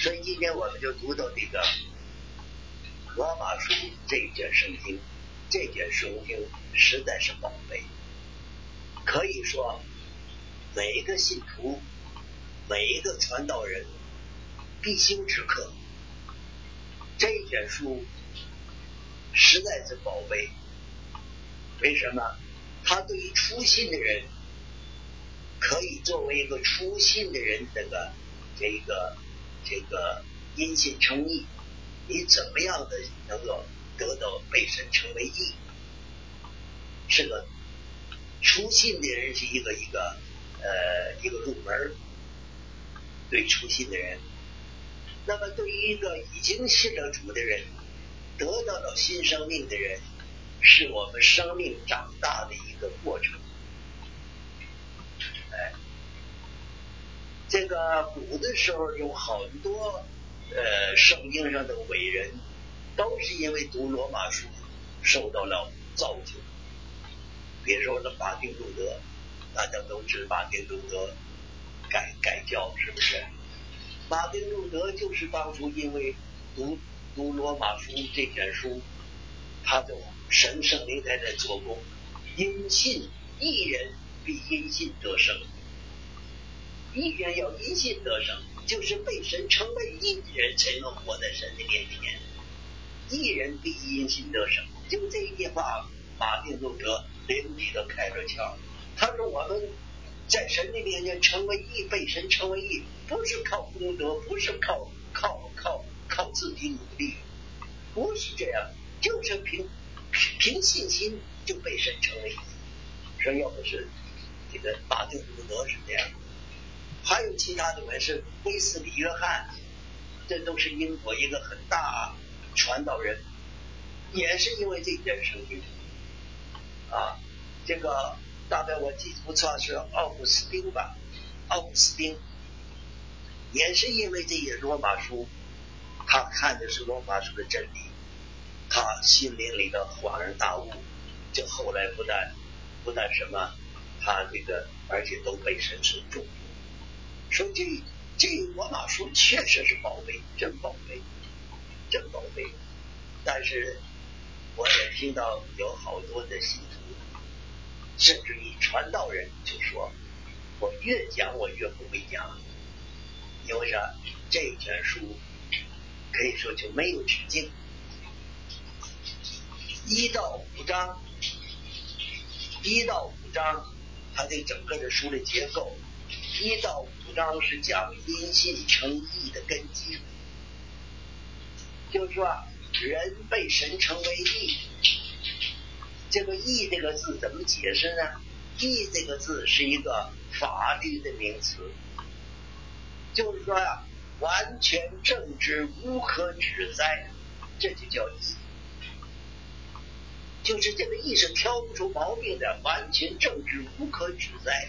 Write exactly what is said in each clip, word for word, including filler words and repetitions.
所以今天我们就读到这个罗马书这一卷圣经，这卷圣经实在是宝贝，可以说每一个信徒，每一个传道人必修之课。这一卷书实在是宝贝，为什么？他对于初信的人，可以作为一个初信的人，这个这个这个因信称义，你怎么样的能够得到被神成为义？是个初信的人是一个一个呃一个入门，对初信的人。那么对于一个已经信了主的人，得到了新生命的人，是我们生命长大的一个过程。哎，这个古的时候有很多呃圣经上的伟人，都是因为读罗马书受到了造就。比如说马丁路德，大家都知马丁路德改改教，是不是？马丁路德就是当初因为读读罗马书这卷书，他就神圣灵在在做工，因信义人必因信得生，义人要因信得生，就是被神称为义的人才能活在神的面前。义人必因信得生，就这一句话，马丁路德灵里都开了窍。他说我们在神的面前成为义，被神称为义，不是靠功德，不是靠靠靠靠自己努力，不是这样，就是凭凭信心就被神称为义。说要不是这个马丁路德是这样，还有其他的人是威斯理约翰，这都是英国一个很大传道人，也是因为这件事情啊，这个大概我记不错是奥古斯丁吧，奥古斯丁也是因为这些罗马书，他看的是罗马书的真理，他心灵里的恍然大悟，就后来不但不但什么，他这个而且都被神所重用。说这这罗马书确实是宝贝，真宝贝，真宝贝。但是我也听到有好多的信徒，甚至于传道人就说，我越讲我越不会讲，因为啥？这卷书可以说就没有止境，一到五章，一到五章，它这整个的书的结构，一到五章是讲因信称义的根基，就是说人被神称为义。这个义这个字怎么解释呢？义这个字是一个法律的名词，就是说呀、啊，完全正直无可指摘，这就叫义。就是这个义是挑不出毛病的，完全正直无可指摘。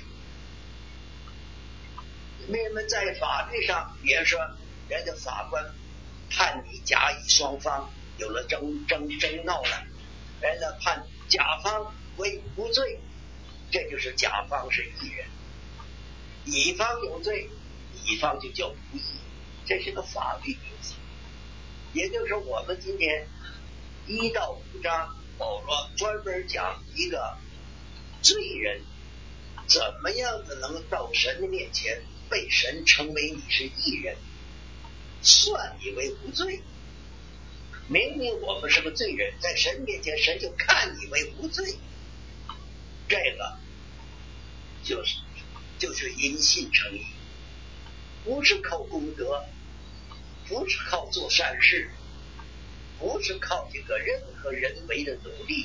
那么在法律上，比如说人家法官判你甲乙双方有了争争争闹了，人家判甲方为无罪，这就是甲方是义人；乙方有罪，乙方就叫无义，这是个法律名词。也就是说，我们今天一到五章，保罗专门讲一个罪人怎么样子能到神的面前被神称为你是义人，算你为无罪。明明我们是个罪人，在神面前神就看你为无罪，这个就是就是因信称义，不是靠功德，不是靠做善事，不是靠这个任何人为的努力，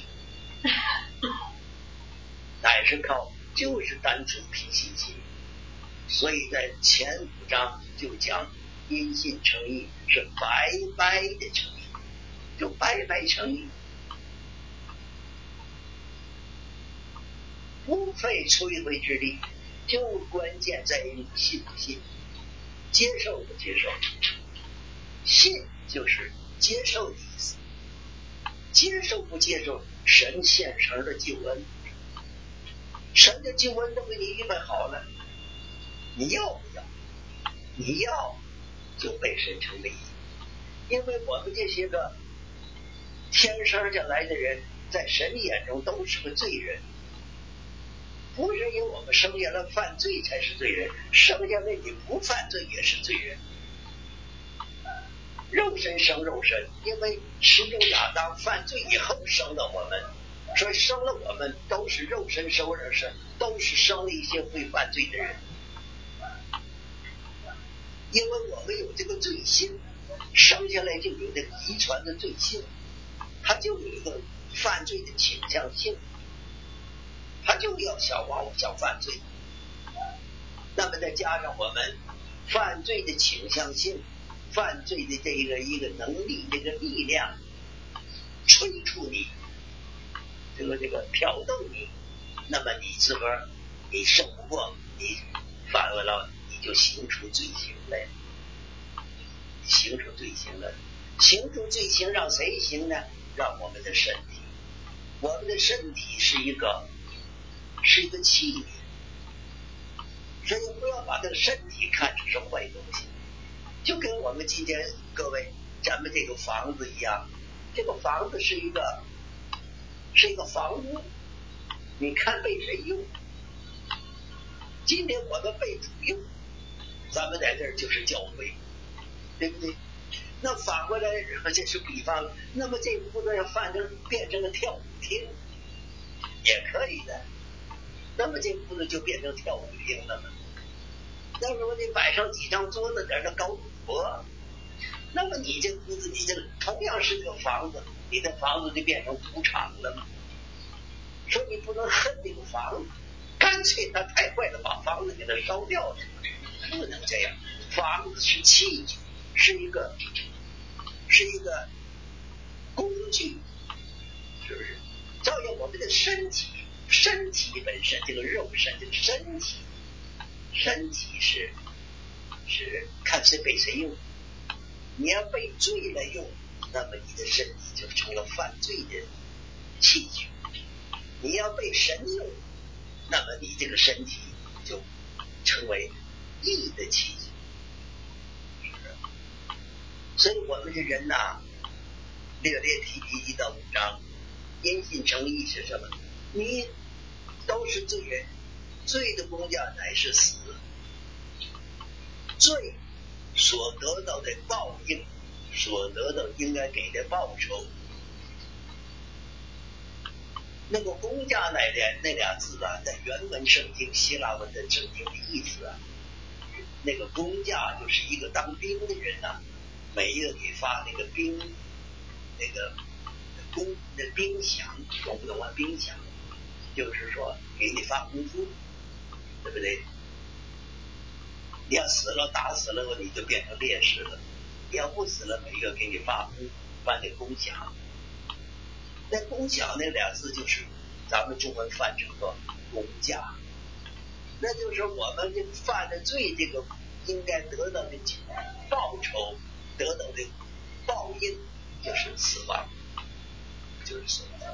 乃是靠就是单纯凭信心。所以在前五章就讲因信称义是白白的称义，就白白称义，不费吹灰之力，就关键在于你信不信，接受不接受。信就是接受的意思，接受不接受神现成的救恩，神的救恩都给你预备好了，你要不要？你要， 就被神称为义。因为我们这些个天生下来的人，在神眼中都是个罪人，不是因为我们生下来犯罪才是罪人，生下来你不犯罪也是罪人。肉身生肉身，因为始终亚当犯罪以后生了我们，所以生了我们都是肉身生肉身，都是生了一些会犯罪的人。因为我们有这个罪性，生下来就有这个遗传的罪性，他就有一个犯罪的倾向性，他就要想往想犯罪。那么再加上我们犯罪的倾向性，犯罪的这个一个能力，这个力量催促你，这个这个挑逗你，那么你自个儿你胜不过，你犯了你就行出罪行来，行出罪行来，行出罪行让谁行呢？让我们的身体，我们的身体是一个是一个器皿，所以不要把这个身体看成是坏东西。就跟我们今天各位咱们这个房子一样，这个房子是一个是一个房屋，你看被谁用？今天我们被主用，咱们在这儿就是教会，对不对？那反过来，这是比方，那么这屋子要翻成变成了跳舞厅，也可以的。那么这屋子就变成跳舞厅了嘛。那如果你摆上几张桌子在这搞赌博，那么你这屋子，你这同样是个房子，你的房子就变成赌场了嘛。所以你不能恨这个房子，干脆他太坏了，把房子给它烧掉了，不能这样。房子是器具，是一个是一个工具，是不是？照样我们的身体，身体本身这个肉身，这个身体，身体是是看谁被谁用。你要被罪来用，那么你的身体就成了犯罪的器具；你要被神用，那么你这个身体就成为义的器具。是不是？所以我们这人呐、啊，列列提提一到五章，因信称义是什么？你都是罪人，罪的工价乃是死，罪所得到的报应，所得到应该给的报酬，那个工价那俩那俩字啊，在原文圣经希腊文的圣经的意思啊，那个工价就是一个当兵的人呐、啊，每一个给发那个兵那个工那兵饷，懂不懂啊？兵饷就是说给你发工资，对不对？你要死了打死了，你就变成烈士了；你要不死了，每个给你发工发那工饷。那工饷那俩字就是咱们中文翻成个工价，那就是我们这犯的罪，这个应该得到的报酬，得到的报应就是死亡，就是死亡。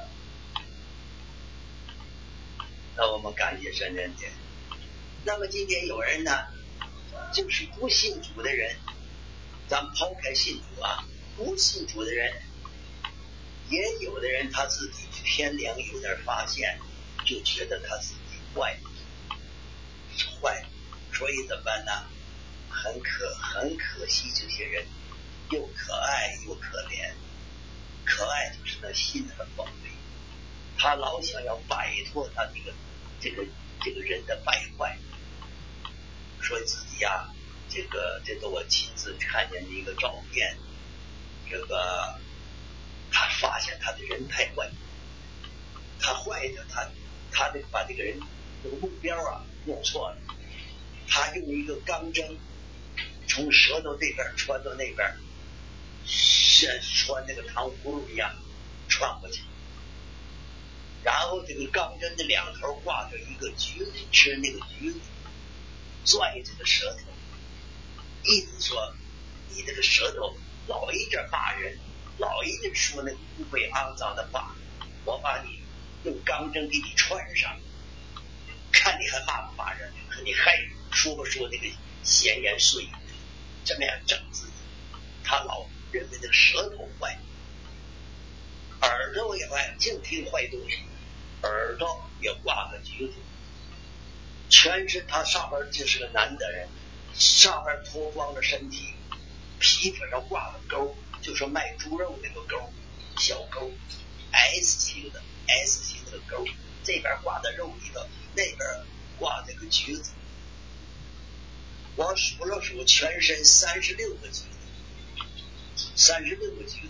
那我们感谢神人间。那么今天有人呢，就是不信主的人，咱们抛开信主啊，不信主的人，也有的人他自己天良有点发现，就觉得他自己坏坏，所以怎么办呢？很可很可惜，这些人又可爱又可怜。可爱就是那心很宝贝，他老想要摆脱他这个这个这个人的败坏，说自己呀、啊，这个这个我亲自看见的一个照片，这个他发现他的人太坏，他坏的他他得把这个人这个目标啊弄错了，他用一个钢针从舌头这边穿到那边，像穿那个糖葫芦一样穿过去，然后这个钢针的两头挂着一个橘子，吃那个橘子，拽这个舌头，意思说你这个舌头老一阵骂人，老一阵说那个污秽肮脏的话，我把你用钢针给你穿上，看你还骂不骂人，看你还说不说那个闲言碎语。 这么样整自己。他老认为这个舌头坏，耳朵也坏，净听坏东西，耳朵也挂个橘子，全身他上边就是个男的人，上边脱光了身体，皮肤上挂个钩，就是卖猪肉那个钩，小钩 S 型的 S 型的钩，这边挂在肉里头，那边挂这个橘子。我数了数，全身三十六个橘子，三十六个橘子，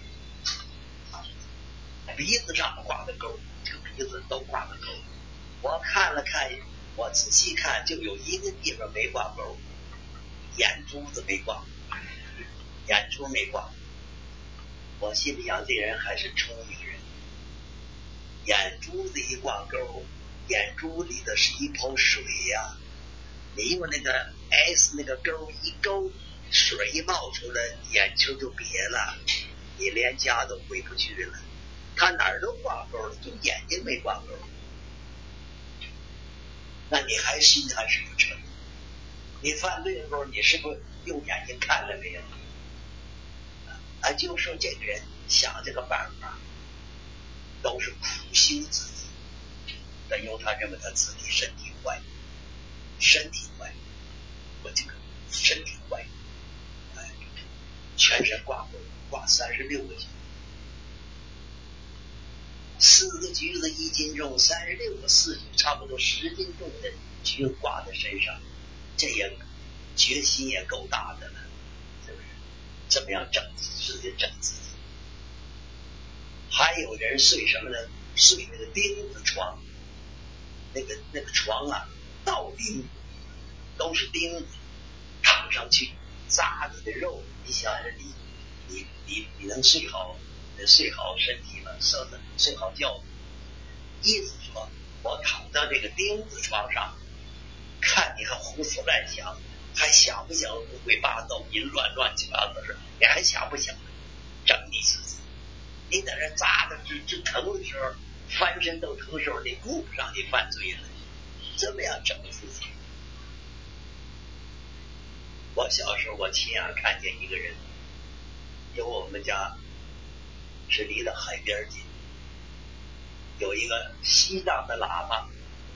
鼻子上挂的钩，这个鼻子都挂的钩。我看了看，我仔细看，就有一个地方没挂钩，眼珠子没挂，眼珠没挂。我心里想，这人还是聪明人。眼珠子一挂钩，眼珠里的是一泡水呀、啊，你用那个 S 那个钩一勾，水一冒出来，眼球就瘪了，你连家都回不去了。他哪儿都挂钩了，就眼睛没挂钩。那你还心还是不诚？你犯罪的时候，你是不是用眼睛看了没有？啊，就说这个人想这个办法，都是苦修自己，但由他认为他自己身体坏，身体坏，我这个身体坏，哎，全身挂钩，挂三十六个橘子，四个橘子一斤重，三十六个四差不多十斤重的橘子挂在身上，这也决心也够大的了，是不是？这么样整自己整自己。还有人睡什么呢？睡那个钉子床，那个那个床啊，倒钉都是钉子，躺上去扎你的肉，你想想你你你你能睡好，睡好身体吗？睡睡好觉。意思说，我躺在这个钉子床上，看你还胡思乱想，还想不想胡鬼八道、淫乱乱七八糟的事？你还想不想整你自己？你在这扎的直直疼的时候，翻身都疼的时候，你顾不上你犯罪了，这么样整自己。我小时候我亲眼看见一个人，有我们家是离得海边近，有一个西藏的喇嘛，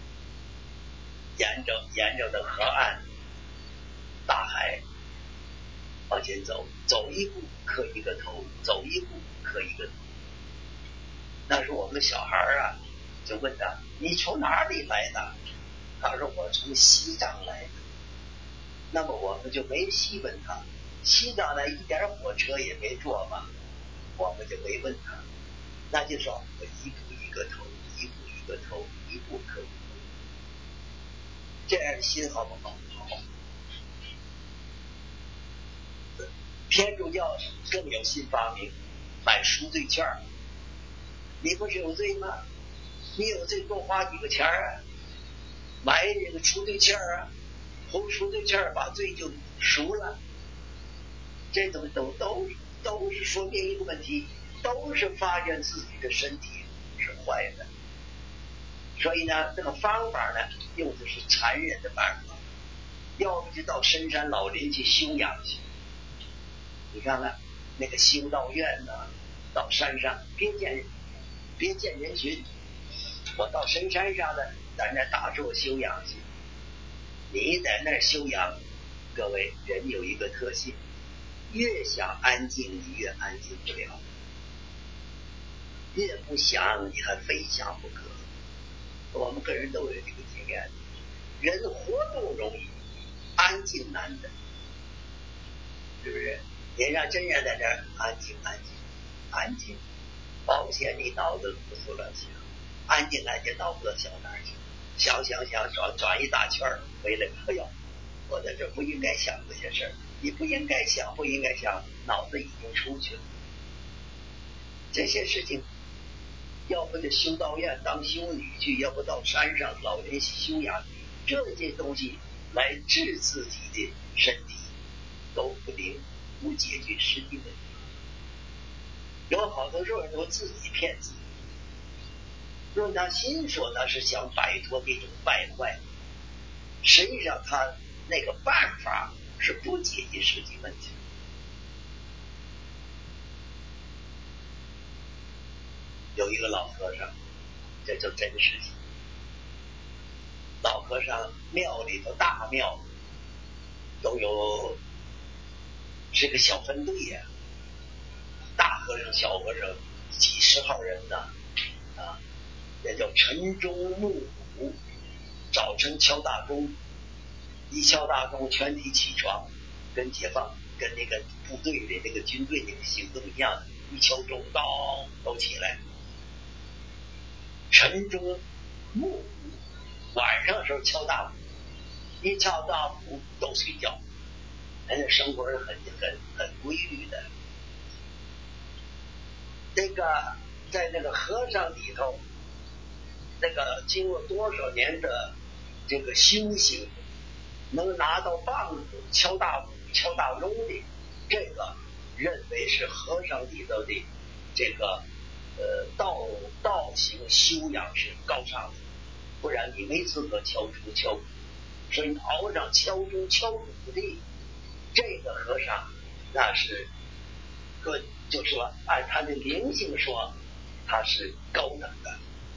沿着沿着的河岸大海往前走，走一步磕一个头，走一步磕一个头。那时候我们小孩啊，就问他：“你从哪里来的？”他说：“我从西藏来的。”那么我们就没细问他，西藏来一点火车也没坐嘛，我们就没问他，那就说我一步一个头，一步一个头，一步磕一个头，这样心好不好？好。天主教更有新发明，买赎罪券。你不是有罪吗？你有罪多花几个钱啊，买这个赎罪券啊，红赎罪券把罪就赎了。这种都都都是说明一个问题，都是发现自己的身体是坏的。所以呢，这个方法呢，用的是残忍的办法，要不就到深山老林去休养去。你看看那个修道院呢，到山上别见别见人群，我到深山上呢，在那打坐休养去。你在那儿休养，各位人有一个特性，越想安静你越安静不了，越不想你还非想不可。我们个人都有这个经验，人活动容易，安静难的，是不是？你让真人在这儿安静安静安静，保险你脑子胡思乱想，安静安静脑子想哪儿去？想想想转转一大圈回来，哎呦，我在这不应该想这些事儿，你不应该想不应该想，脑子已经出去了。这些事情要不就修道院当修女去，要不到山上老人修养，这些东西来治自己的身体都不灵，不解决实际问题。有好多时候都自己骗自己，论他心说他是想摆脱这种败坏，实际上他那个办法是不解决实际问题。有一个老和尚，这就真事情。老和尚庙里头大庙都有是个小分队呀、啊，大和尚小和尚几十号人呢，啊，那叫晨钟暮鼓，早晨敲大钟，一敲大钟全体起床，跟解放跟那个部队的那个军队那个行动一样的，一敲钟到都起来。晨钟暮鼓，晚上时候敲大鼓，一敲大鼓都睡觉，人家生活是很很很规律的。这个在那个和尚里头，那个经过多少年的这个修行，能拿到棒子敲大鼓敲大钟的，这个认为是和尚里头的这个呃道道行修养是高尚的，不然你没资格敲钟敲鼓。所以熬上敲钟敲鼓的这个和尚，那是个就说按他的灵性说，他是高等的。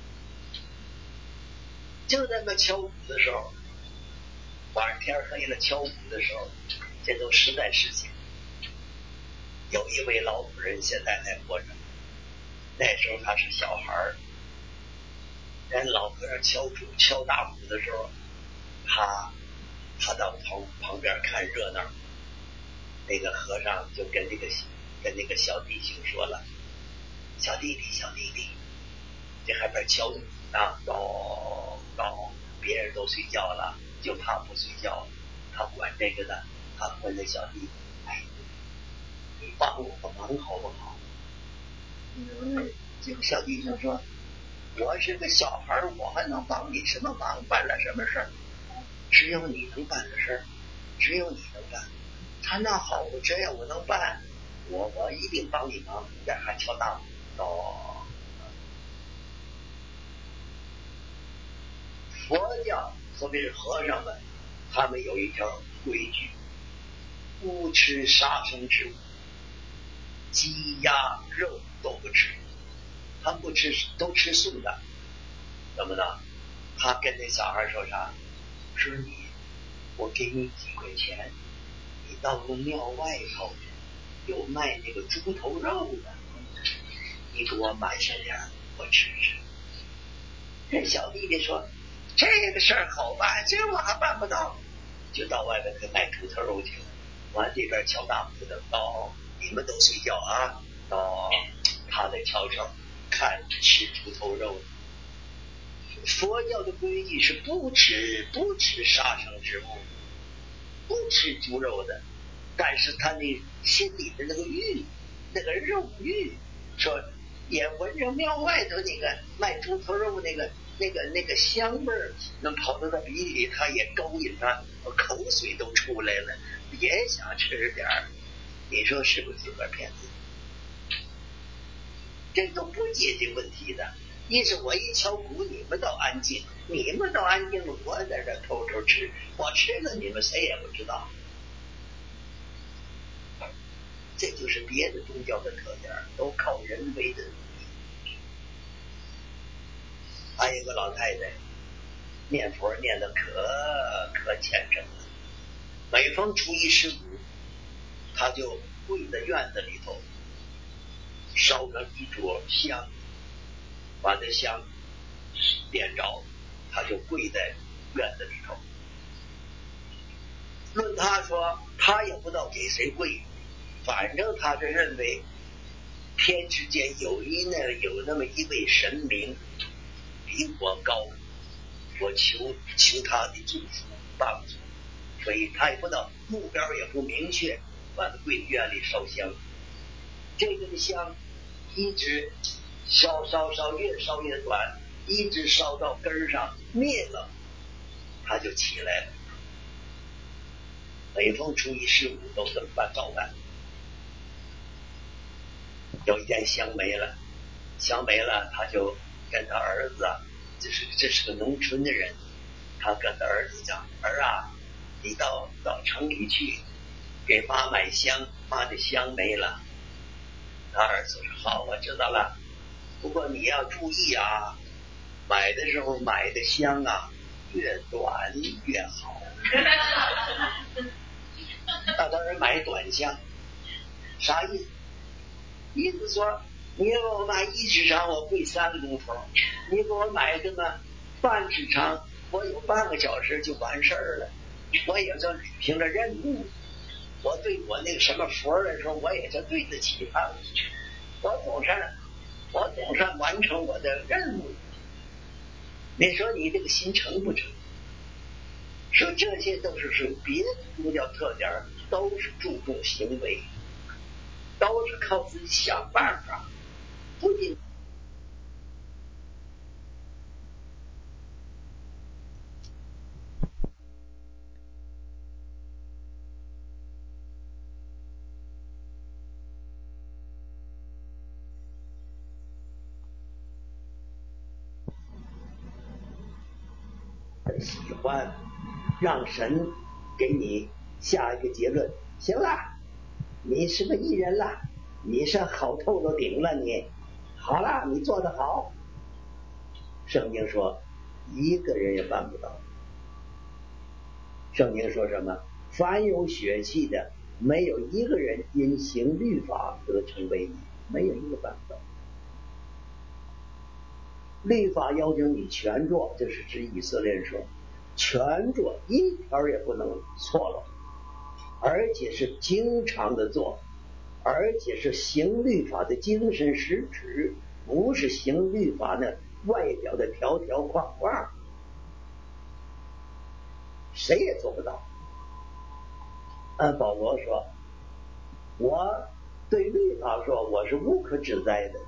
就在那敲鼓的时候，晚上天黑了敲鼓的时候，这都实在事情。有一位老妇人现在还活着，那时候他是小孩儿，人老和尚敲鼓敲大鼓的时候，他他到旁旁边看热闹，那个和尚就跟那个跟那个小弟兄说了：“小弟弟，小弟弟，这还边敲啊，咚咚，别人都睡觉了，就他不睡觉，他管这个的。他问那小弟，哎，你帮我个忙好不好？”嗯，这个小弟兄说：“我是个小孩，我还能帮你什么忙？办了什么事儿？只有你能办的事儿，只有你能办。”他那好，这样我能办，我我一定帮你忙。这还敲大鼓哦。佛教特别是和尚们，他们有一条规矩，不吃杀生之物，鸡鸭肉都不吃，他们不吃，都吃素的。怎么呢？他跟那小孩说啥？说你，我给你几块钱，你到那庙外头有卖那个猪头肉的，你给我买上点，我吃吃。这小弟弟说：“这个事儿好办，这我还办不到。”就到外面去买猪头肉去了。完这边敲大鼓的，哦，你们都睡觉啊，哦，他在悄悄看吃猪头肉。佛教的规矩是不吃不吃杀生之物，不吃猪肉的，但是他那心里的那个欲，那个肉欲，说也闻着庙外头那个卖猪头肉那个那个那个香味儿，能跑到他鼻里，他也勾引他，口水都出来了，也想吃点儿。你说是不是自个儿骗自己？这都不解决问题的。一是我一敲鼓，你们都安静，你们都安静了，我在这偷偷吃，我吃了你们谁也不知道。这就是别的宗教的特点，都靠人为的努力。还有一个老太太念佛念得可可虔诚了，每逢初一十五，她就跪在院子里头，烧上一桌香，把这香点着，她就跪在院子里头。论他说，他也不知道给谁跪，反正他是认为天之间有一那有那么一位神明比我高，我求求他的祝福帮助，所以他也不知道目标也不明确，完了跪院里烧香。这根香一直烧烧烧，越烧越短，一直烧到根上灭了，他就起来了。每逢初一十五都这么办照办。有一天香没了，香没了，他就跟他儿子，这是这是个农村的人，他跟他儿子讲：“儿啊，你到到城里去给妈买香，妈的香没了。他儿子说好，我知道了，不过你要注意啊，买的时候买的香啊越短越好。那当然买短香，啥意思？意思说你给我买一尺长，我跪三个钟头；你给我买这么半尺长，我有半个小时就完事儿了。我也就履行了任务，我对我那个什么佛来说，我也就对得起他。我总算我总算完成我的任务。你说你这个心成不成？说这些都是属于别的宗教特点，都是注重行为，都是靠自己想办法，不仅喜欢让神给你下一个结论，行了，你是个艺人了，你是好透了顶了，你好了，你做得好。圣经说一个人也办不到。圣经说什么？凡有血气的，没有一个人因行律法得成为义，没有一个办不到。律法要求你全做，这是指以色列人说，全做一条也不能错了，而且是经常的做，而且是行律法的精神实质，不是行律法的外表的条条框框，谁也做不到。按保罗说，我对律法说我是无可指摘的，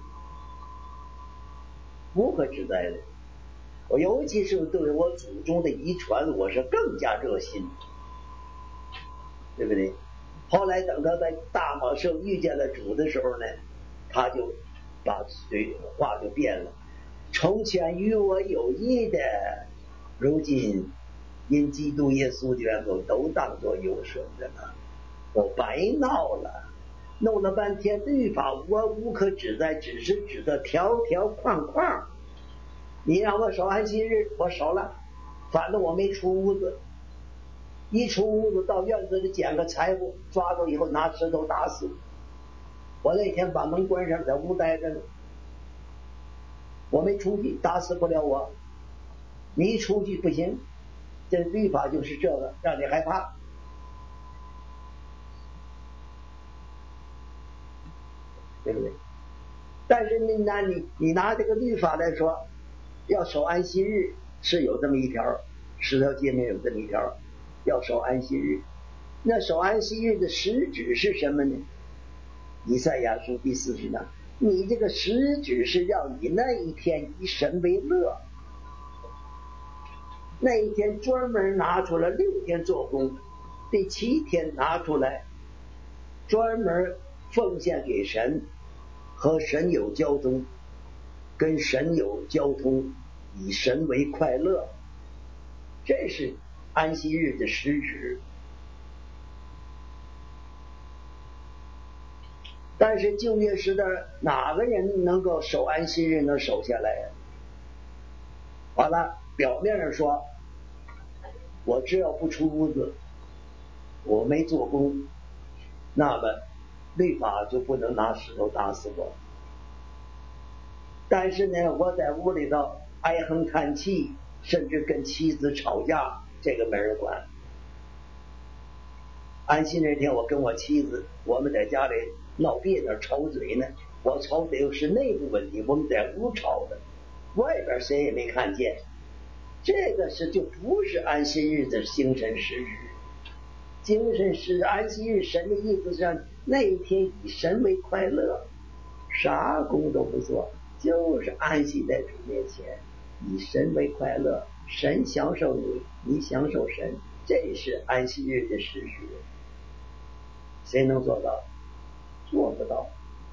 无可指摘的。我尤其是对我祖宗的遗传，我是更加热心，对不对？后来等他在大马士遇见了主的时候呢，他就把对话就变了。从前与我有益的，如今因基督耶稣的缘故，都当作有损的了。我白闹了，弄了半天律法，我无可指摘，只是指的条条框框。你让我守安息日，我守了，反正我没出屋子，一出屋子到院子里捡个财物，抓住以后拿石头打死。我那天把门关上，在屋待着呢，我没出去，打死不了我。你一出去不行，这律法就是这个，让你害怕。对不对？但是你拿你你拿这个律法来说，要守安息日是有这么一条，十条诫命有这么一条，要守安息日。那守安息日的实质是什么呢？以赛亚书第四十章，你这个实质是让你那一天以神为乐，那一天专门拿出来六天做工，第七天拿出来专门奉献给神，和神有交通，跟神有交通，以神为快乐，这是安息日的实质。但是旧约时代哪个人能够守安息日能守下来？完了，表面上说我只要不出屋子，我没做工，那么律法就不能拿石头打死我。但是呢，我在屋里头唉哼叹气，甚至跟妻子吵架，这个没人管。安息那天，我跟我妻子，我们在家里闹别扭吵嘴呢，我吵嘴是内部问题，我们在屋吵的，外边谁也没看见。这个是就不是安息日的精神实质。精神是安息日，神的意思是让那一天以神为快乐，啥工都不做，就是安息在主面前，以神为快乐，神享受你，你享受神，这是安息日的实质。谁能做到？做不到，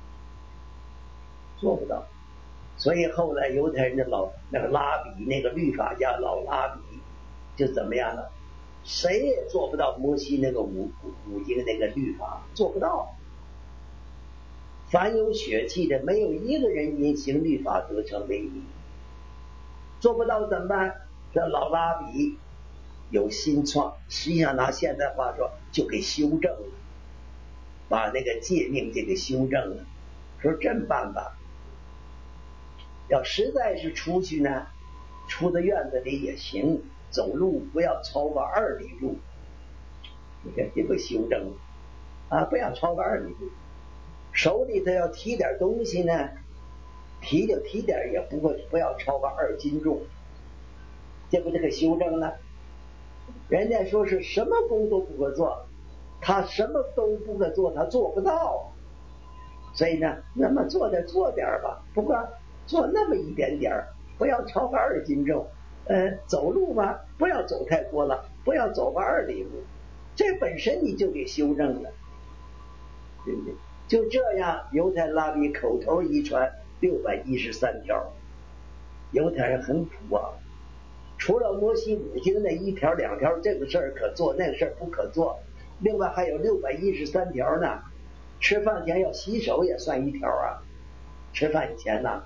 做不到。所以后来犹太人的老那个拉比，那个律法家老拉比就怎么样了？ 谁也做不到摩西那个五五经那个律法，做不到。凡有血气的，没有一个人因行律法得成为义。做不到怎么办？这老拉比有新创，实际上拿现在话说就给修正了，把那个诫命就给修正了。说这么办吧，要实在是出去呢，出到院子里也行，走路不要超过二里路。你看这个修正了啊，不要超过二里路。手里头要提点东西呢，提就提点，也不会不要超过二斤重。这不这个修正了？人家说是什么工都不可做，他什么都不可做，他做不到。所以呢，那么做点做点吧，不过做那么一点点，不要超过二斤重。呃，走路吧，不要走太多了，不要走个二里路。这本身你就给修正了，对不对？就这样，犹太拉比口头一传六百一十三条。犹太人很苦啊，除了摩西五经那一条两条这个事儿可做，那个事儿不可做，另外还有六百一十三条呢。吃饭前要洗手也算一条啊，吃饭以前呢，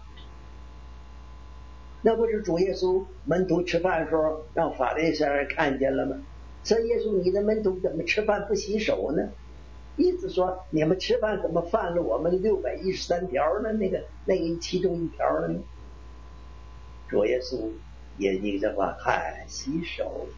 那不是主耶稣门徒吃饭的时候让法利赛人看见了吗？说耶稣，你的门徒怎么吃饭不洗手呢？意思说你们吃饭怎么犯了我们六百一十三条呢？那个那个其中一条了呢？主耶稣也一句话，嗨，洗手，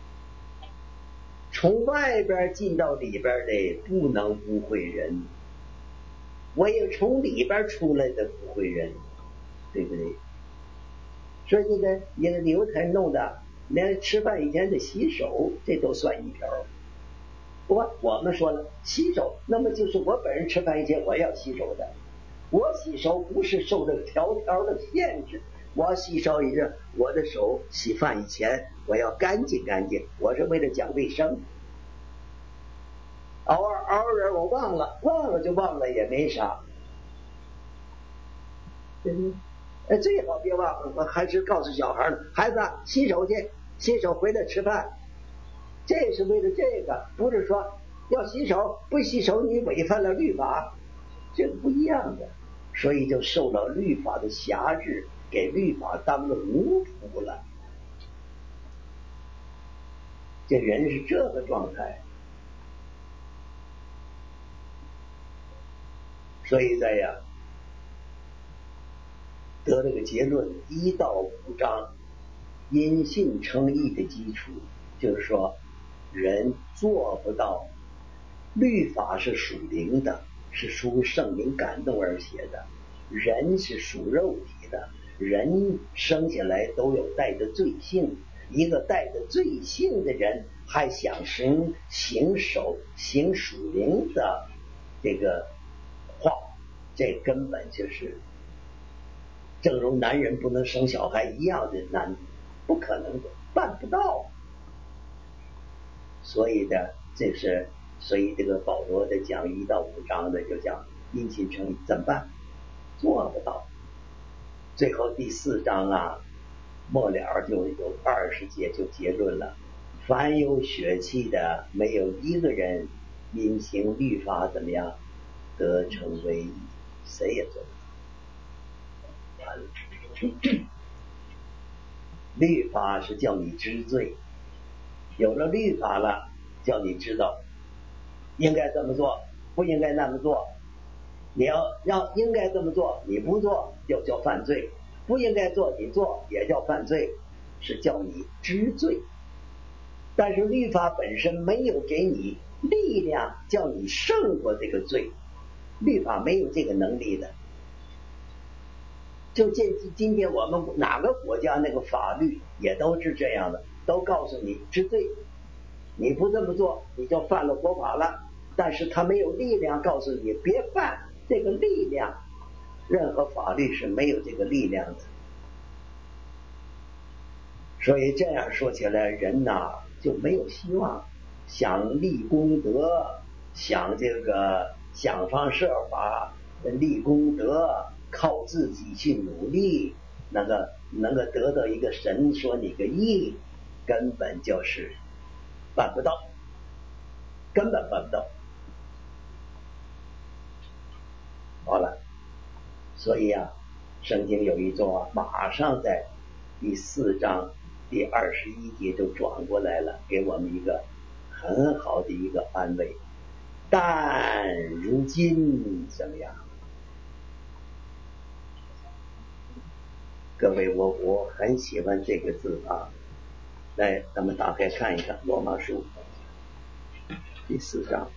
从外边进到里边的不能污秽人，唯有从里边出来的污秽人，对不对？所以这个一个犹太人弄的，连吃饭以前得洗手，这都算一条。不过我们说了洗手，那么就是我本人吃饭以前我要洗手的。我洗手不是受这个条条的限制，我洗手也是我的手洗饭以前我要干净干净，我是为了讲卫生。偶尔偶尔我忘了，忘了就忘了也没啥。嗯，最好别忘了，我还是告诉小孩呢，孩子洗手去，洗手回来吃饭。这是为了这个，不是说要洗手，不洗手你违反了律法，这个不一样的。所以就受到律法的辖制，给律法当了奴仆了。这人是这个状态。所以在呀得这个结论，一到五章因信称义的基础，就是说人做不到，律法是属灵的，是属圣灵感动而写的，人是属肉体的，人生下来都有带着罪性，一个带着罪性的人还想行行守行属灵的这个话，这根本就是正如男人不能生小孩一样的难，不可能的，办不到。所以呢，这是所以这个保罗的讲一到五章的就讲因信称义怎么办？做不到。最后第四章啊，末了就有二十节就结论了：凡有血气的，没有一个人因行律法怎么样得成为义，谁也做不到。完了。律法是叫你知罪，有了律法了，叫你知道应该这么做，不应该那么做。你要要应该这么做，你不做就叫犯罪；不应该做你做也叫犯罪，是叫你知罪。但是律法本身没有给你力量叫你胜过这个罪，律法没有这个能力的。就今今天我们哪个国家那个法律也都是这样的，都告诉你知罪，你不这么做你就犯了国法了，但是他没有力量告诉你别犯，这个力量任何法律是没有这个力量的。所以这样说起来，人呐就没有希望，想立功德，想这个想方设法立功德，靠自己去努力，那个能够得到一个神说你个义，根本就是办不到，根本办不到。好了，所以啊，圣经有一种啊，马上在第四章第二十一节就转过来了，给我们一个很好的一个安慰。但如今怎么样？各位，我我很喜欢这个字啊。来，咱们打开看一看罗马书第四章。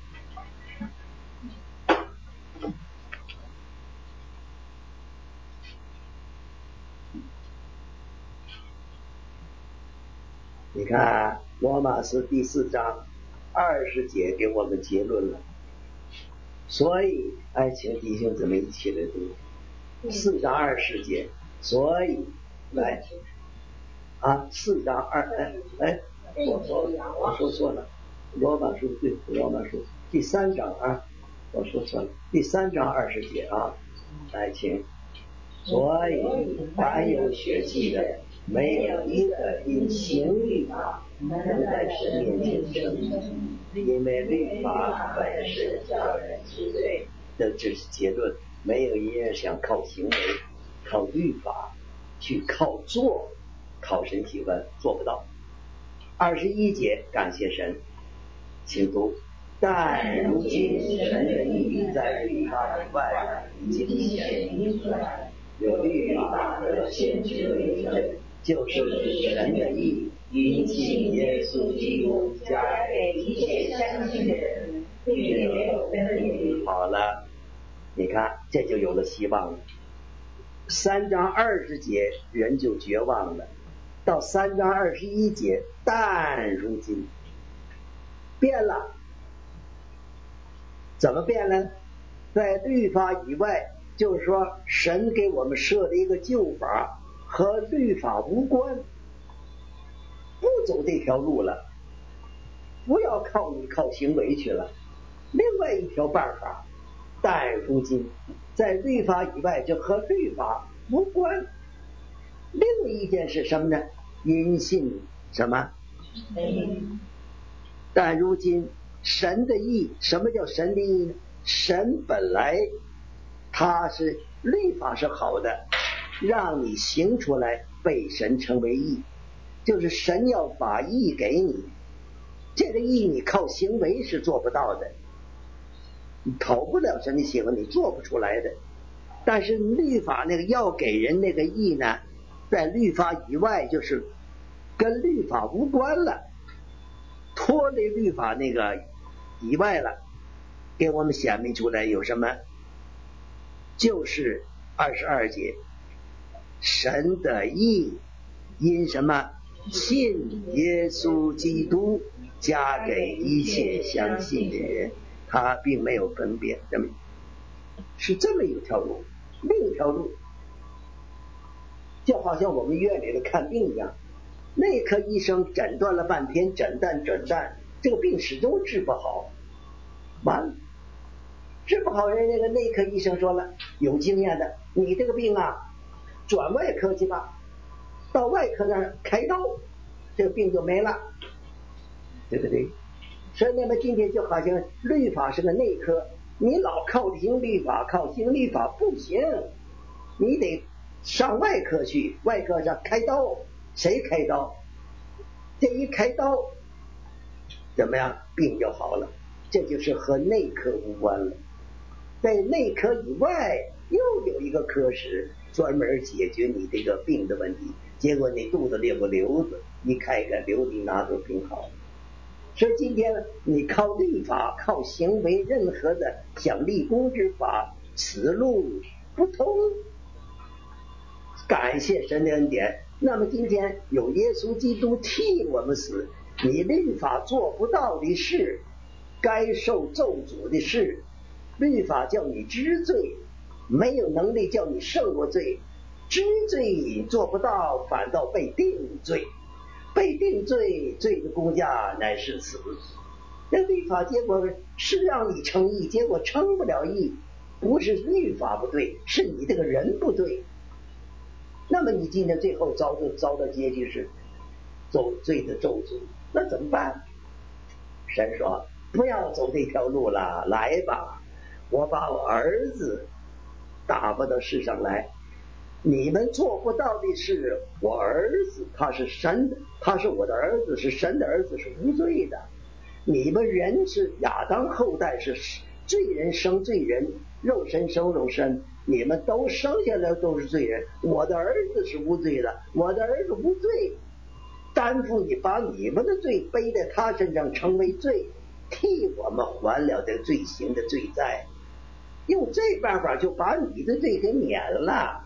你看罗马书第四章二十节给我们结论了，所以哎，请弟兄姊妹一起来读四章二十节。所以来啊，四章二哎哎，我说我说错了，罗马书对罗马书第三章啊，我说错了，第三章二十节啊，来请。所以凡有血气的，没有一个因行律法能在神面前称义，因为律法本是叫人知罪。这这是结论，没有一人想靠行为、靠律法去靠做讨神喜欢，做不到。二十一节，感谢神，请读。但如今神的义在律法以外已经显明出来，有律法和先知的为证，就是神的义，因信耶稣基督加给一切相信的人，并没有分别。好了，你看这就有了希望了。三章二十节人就绝望了，到三章二十一节，但如今变了。怎么变呢？在律法以外，就是说神给我们设的一个救法和律法无关，不走这条路了，不要靠你靠行为去了，另外一条办法。但如今在律法以外就和律法无关，另一件是什么呢？因信什么？但如今神的义，什么叫神的义呢？神本来他是律法是好的，让你行出来被神称为义，就是神要把义给你，这个义你靠行为是做不到的，你讨不了神的喜欢，你做不出来的。但是律法那个要给人那个义呢，在律法以外就是跟律法无关了，脱离律法那个以外了，给我们显明出来有什么？就是二十二节，神的义因什么？信耶稣基督加给一切相信的人，他并没有分别，这么是这么一条路。另一条路就好像我们院里的看病一样，内科医生诊断了半天，诊断诊断这个病始终治不好，完了治不好，人那个内科医生说了，有经验的，你这个病啊转外科去吧，到外科那儿开刀，这个病就没了，对不对？所以那么今天就好像律法是个内科，你老靠行律法，靠行律法不行，你得上外科去，外科上开刀，谁开刀？这一开刀怎么样？病就好了，这就是和内科无关了。在内科以外又有一个科室专门解决你这个病的问题，结果你肚子里有个瘤子，一开开瘤子拿出病好。所以今天你靠律法靠行为任何的想立功之法，此路不通。感谢神的恩典，那么今天有耶稣基督替我们死，你律法做不到的事，该受咒诅的事，律法叫你知罪，没有能力叫你胜过罪，知罪做不到，反倒被定罪，被定罪，罪的工价乃是死。那律法结果是让你称义，结果称不了义，不是律法不对，是你这个人不对。那么你今天最后遭的遭的结局是走罪的咒诅，那怎么办？ 神说不要走这条路了，来吧，我把我儿子打发到世上来，你们做不到的是我儿子，他是神的，他是我的儿子，是神的儿子，是无罪的。你们人是亚当后代，是罪人生罪人，肉身生肉身，你们都生下来都是罪人。我的儿子是无罪的，我的儿子无罪，担负你把你们的罪背在他身上成为罪，替我们还了这罪行的罪债，用这办法就把你的罪给免了。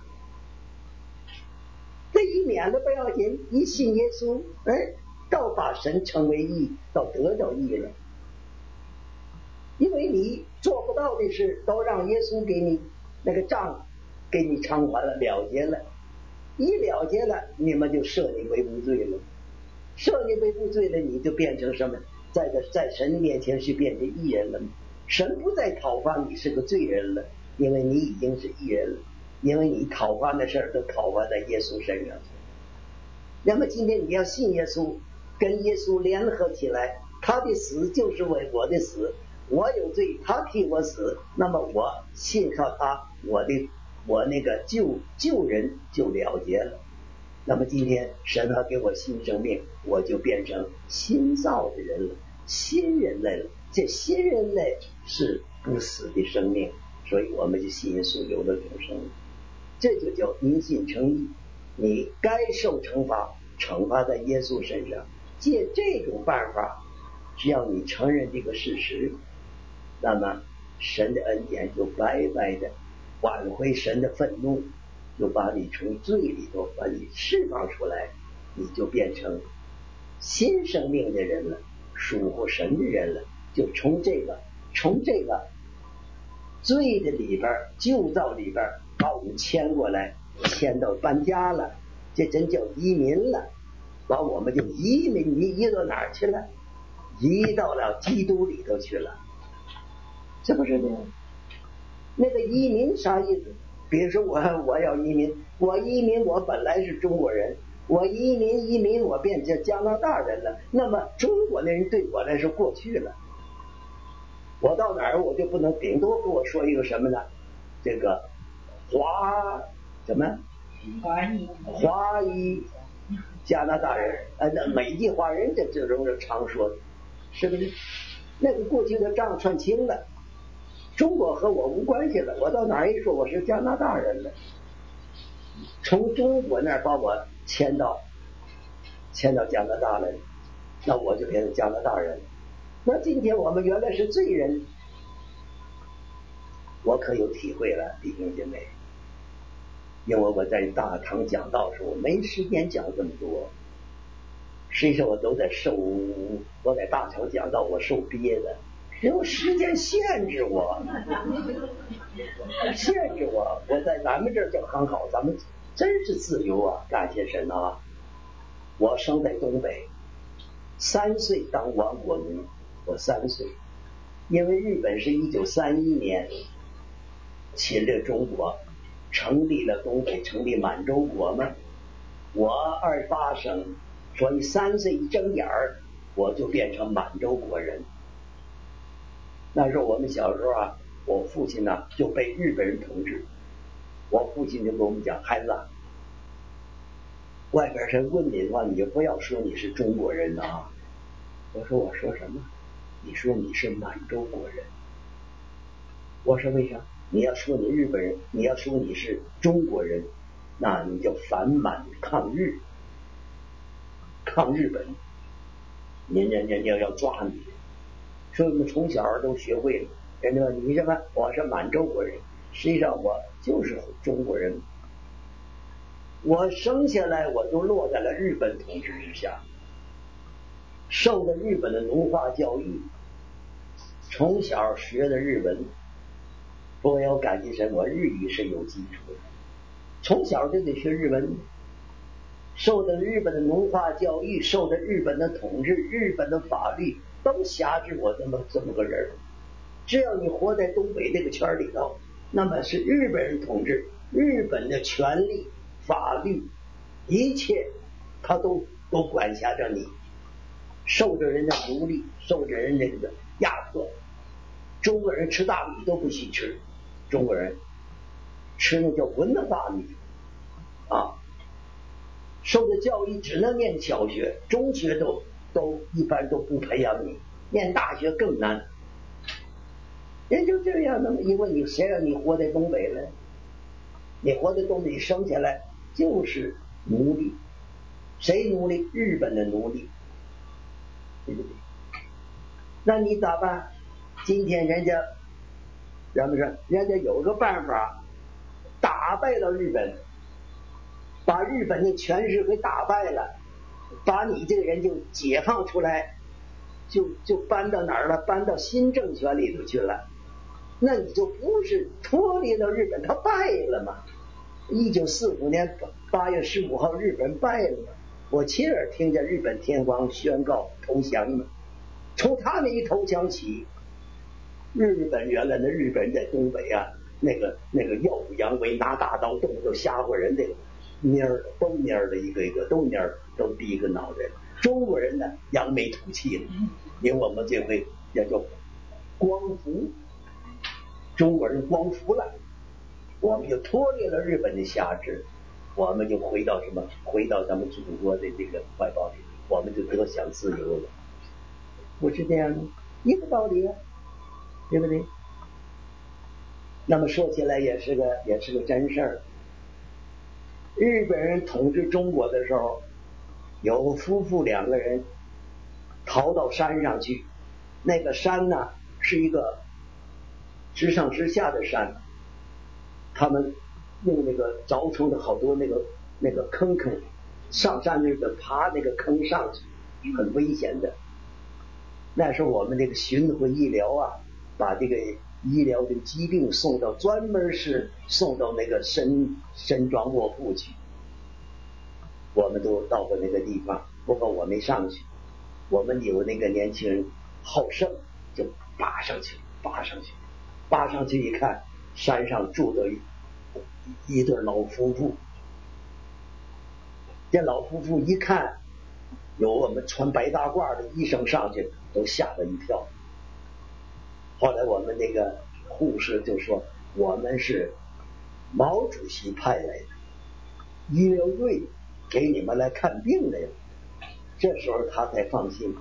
这一免了不要紧，一信耶稣，哎，倒把神成为义，倒得着义了。因为你做不到的事，都让耶稣给你那个账给你偿还了，了结了，一了结了，你们就赦你为无罪了。赦你为无罪了，你就变成什么？在这在神的面前是变成义人了。神不再讨伐你是个罪人了，因为你已经是义人了，因为你讨伐的事儿都讨伐在耶稣身上。那么今天你要信耶稣，跟耶稣联合起来，他的死就是为我的死，我有罪，他替我死，那么我信靠他，我的我那个救救人就了结了。那么今天神还给我新生命，我就变成新造的人了，新人类了。这新人类是不死的生命，所以我们就信耶稣有了永生，这就叫因信称义。你该受惩罚，惩罚在耶稣身上，借这种办法，只要你承认这个事实，那么神的恩典就白白的挽回神的愤怒，就把你从罪里头把你释放出来，你就变成新生命的人了，属乎神的人了。就从这个从这个罪的里边旧造里边把我们迁过来，迁到搬家了，这真叫移民了，把我们就移民移移到哪儿去了？移到了基督里头去了，是不是这样？那个移民啥意思？比如说我我要移民，我移民我本来是中国人，我移民移民我变成加拿大人了，那么中国的人对我来说过去了，我到哪儿我就不能顶多跟我说一个什么呢？这个华什么华裔华裔加拿大人，呃，那美籍华人这这种是常说的，是不是？那个过去的账算清了，中国和我无关系了，我到哪儿一说我是加拿大人了，从中国那儿把我迁到迁到加拿大来，那我就变成加拿大人。那今天我们原来是罪人，我可有体会了，弟兄姐妹，因为我在大堂讲道的时候没时间讲这么多，实际上我都在受，我在大堂讲道我受憋的，因为时间限制我限制我我在咱们这儿就很好，咱们真是自由啊，感谢神啊。我生在东北，三岁当亡国奴，我三岁，因为日本是一九三一年侵略中国，成立了东北，成立满洲国嘛，我二八生，所以三岁一睁眼儿我就变成满洲国人。那时候我们小时候啊，我父亲呢、啊、就被日本人统治，我父亲就跟我们讲，孩子啊，外边人问你的话，你就不要说你是中国人啊。我说我说什么？你说你是满洲国人。我说为啥？你要说你日本人，你要说你是中国人，那你就反满抗日，抗日本，人家人家要抓你。所以我们从小都学会了，人家说你什么？我是满洲国人，实际上我就是中国人。我生下来我就落在了日本统治之下，受的日本的奴化教育，从小学的日文，我要感激神，我日语是有基础的，从小就得学日文，受的日本的奴化教育，受的日本的统治，日本的法律都辖制我这么这么个人。只要你活在东北这个圈里头，那么是日本人统治，日本的权利、法律，一切他都都管辖着你。 受着人的奴隶，受着人这个压迫。中国人吃大米都不许吃，中国人吃那叫文的大米啊，受的教育只能念小学，中学都都一般都不培养你，念大学更难。人就这样的嘛，因为你谁让你活在东北了？你活在东北生下来就是奴隶，谁奴隶？日本的奴隶，对不对？那你咋办？今天人家咱们说，人家有个办法打败了日本，把日本的权势给打败了，把你这个人就解放出来，就就搬到哪儿了？搬到新政权里头去了。那你就不是脱离了日本，他败了嘛？一九四五年八月十五号，日本败了嘛？我亲耳听见日本天皇宣告投降嘛。从他那一投降起，日本原来的日本在东北啊，那个那个耀武扬威，拿大刀动手吓唬人，这个蔫儿都蔫儿的，一个一个都蔫儿，都低一个脑袋。中国人呢，扬眉吐气了，因为我们这回也叫光复。中国人光复了，我们就脱离了日本的辖制，我们就回到什么？回到咱们祖国的这个怀抱里，我们就得享自由了，不是这样的，一个道理啊，对不对？那么说起来也是个也是个真事儿。日本人统治中国的时候，有夫妇两个人逃到山上去，那个山呢是一个直上直下的山，他们用那个凿出了好多那个那个坑坑，上山那个爬那个坑上去，很危险的。那时候我们这个巡回医疗啊，把这个医疗的疾病送到专门是送到那个深深庄卧铺去，我们都到过那个地方，不过我没上去。我们有那个年轻人好胜，就爬上去，爬上去。爬上去一看，山上住着一一对老夫妇。这老夫妇一看有我们穿白大褂的医生上去，都吓了一跳。后来我们那个护士就说，我们是毛主席派来的医疗队，给你们来看病来了。这时候他才放心，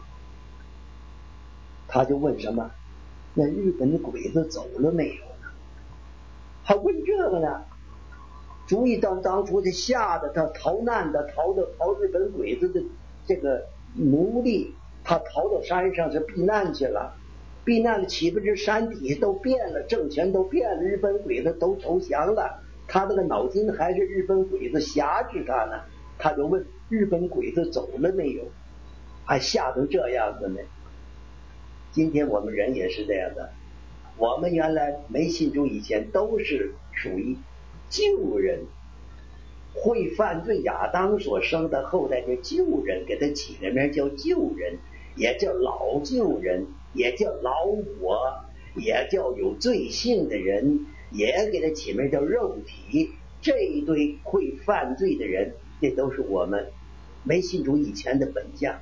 他就问什么？那日本的鬼子走了没有呢？他问这个呢，注意到当初他吓得他逃难的，逃到逃日本鬼子的这个奴隶，他逃到山上是避难去了。避难的岂不知山底下都变了，政权都变了，日本鬼子都投降了，他那个脑筋还是日本鬼子挟制他呢。他就问日本鬼子走了没有，还吓成这样子呢。今天我们人也是这样的，我们原来没信主以前都是属于旧人，会犯罪亚当所生的后代叫旧人，给他起个名叫旧人，也叫老旧人，也叫老我，也叫有罪性的人，也给他起名叫肉体。这一堆会犯罪的人，这都是我们没信主以前的本相。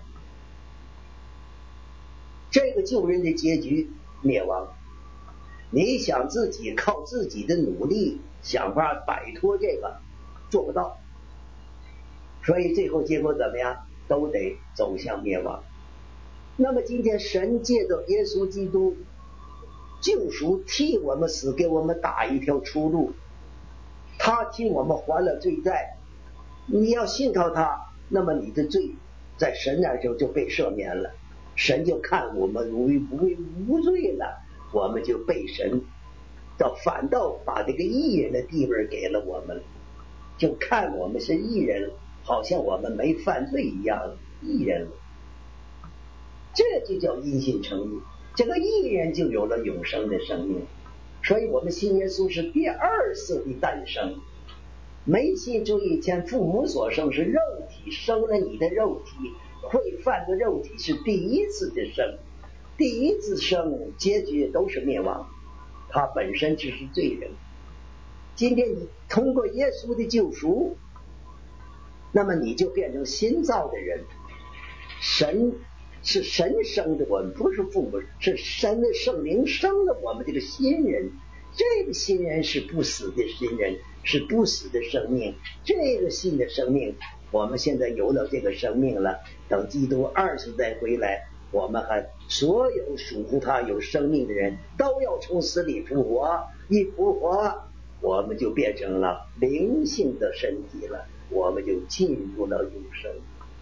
这个旧人的结局灭亡，你想自己靠自己的努力想法摆脱这个，做不到，所以最后结果怎么样？都得走向灭亡。那么今天神借着耶稣基督救赎，替我们死，给我们打一条出路，他替我们还了罪债，你要信靠他，那么你的罪在神那就就被赦免了，神就看我们无无无罪了，我们就被神到反倒把这个义人的地位给了我们，就看我们是义人，好像我们没犯罪一样，义人，这就叫因信称义。这个义人就有了永生的生命，所以我们信耶稣是第二次的诞生。没信主以前，父母所生是肉体生了你的肉体，会犯的肉体是第一次的生，第一次生结局都是灭亡，他本身只是罪人。今天你通过耶稣的救赎，那么你就变成新造的人，神是神生的我们，不是父母，是神的圣灵生了我们这个新人。这个新人是不死的新人，是不死的生命。这个新的生命，我们现在有了这个生命了。等基督二次再回来，我们还所有属乎他有生命的人都要从死里复活。一复活，我们就变成了灵性的身体了，我们就进入了永生，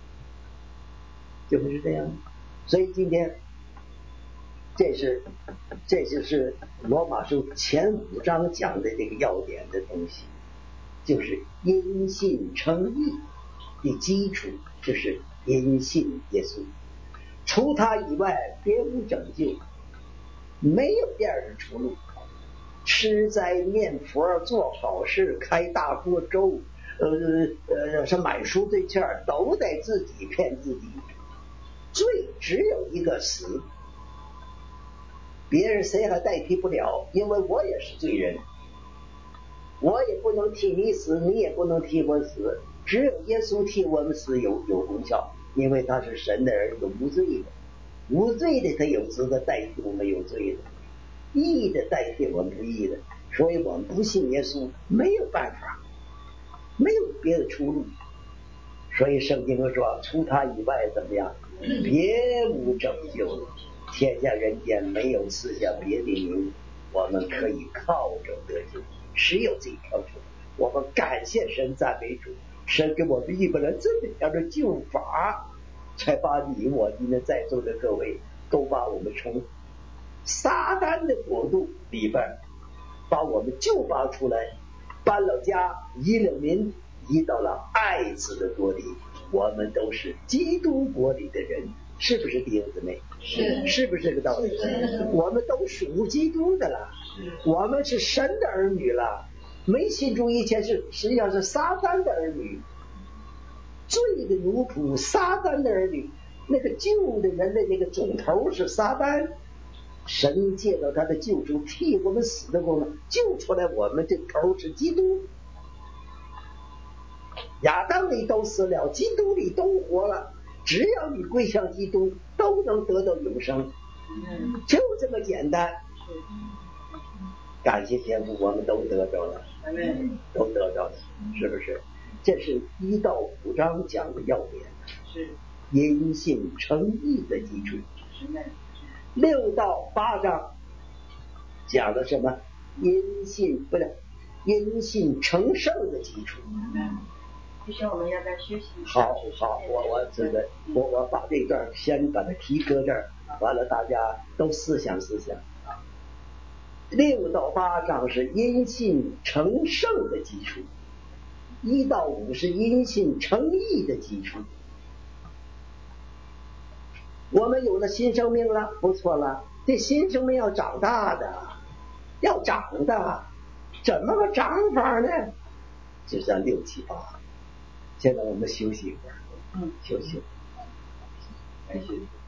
就是这样。所以今天这是这就是罗马书前五章讲的这个要点的东西，就是因信称义的基础，就是因信耶稣，除他以外别无拯救，没有第二个出路。吃斋念佛做好事开大锅粥，呃呃是买赎罪券，都得自己骗自己。罪只有一个死，别人谁还代替不了，因为我也是罪人，我也不能替你死，你也不能替我死，只有耶稣替我们死有有功效，因为他是神的儿子，无罪的，无罪的他有资格代替我们有罪的，义的代替我们不义的，所以我们不信耶稣没有办法，没有别的出路。所以圣经说除他以外怎么样，别无拯救，天下人间没有赐下别的名，我们可以靠着得救，只有这一条路。我们感谢神，赞美主，神给我们一个人这么样的救法，才把你我今天在座的各位都把我们从撒旦的国度里边把我们救拔出来，搬了家，移了民，移到了爱子的国里。我们都是基督国里的人，是不是弟兄姊妹？ 是， 是不是这个道理？我们都属基督的了，我们是神的儿女了。没信主以前是实际上是撒旦的儿女，罪的奴仆，撒旦的儿女。那个救的人的那个总头是撒旦，神借到他的救主替我们死的功能，救出来我们这头是基督。亚当里都死了，基督里都活了，只要你归向基督，都能得到永生，就这么简单。感谢天父，我们都得着了，都得着了，是不是？这是一到五章讲的要点， 是因信称义的基础。六到八章讲的什么？因信不是因信成圣的基础。 其实我们要在学习。 好好，我我这个我我把这段先把它提搁这儿，完了大家都思想思想。六到八章是因信成圣的基础，一到五是因信成义的基础。我们有了新生命了，不错了，这新生命要长大的，要长的，怎么个长法呢？就像六七八。现在我们休息一会儿， 嗯， 休息。 感谢。